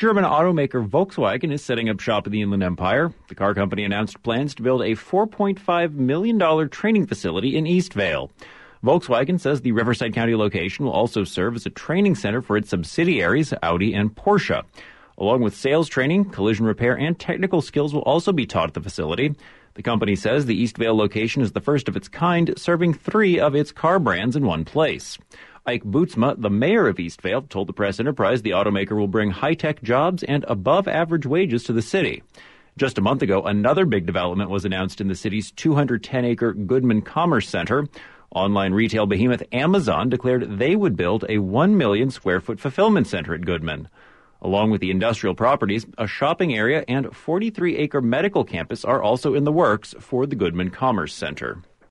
German automaker Volkswagen is setting up shop in the Inland Empire. The car company announced plans to build a $4.5 million training facility in Eastvale. Volkswagen says the Riverside County location will also serve as a training center for its subsidiaries, Audi and Porsche. Along with sales training, collision repair, and technical skills will also be taught at the facility. The company says the Eastvale location is the first of its kind, serving 3 of its car brands in one place. Ike Bootsma, the mayor of Eastvale, told the Press Enterprise the automaker will bring high-tech jobs and above-average wages to the city. Just a month ago, another big development was announced in the city's 210-acre Goodman Commerce Center. Online retail behemoth Amazon declared they would build a 1 million square foot fulfillment center at Goodman. Along with the industrial properties, a shopping area and 43-acre medical campus are also in the works for the Goodman Commerce Center.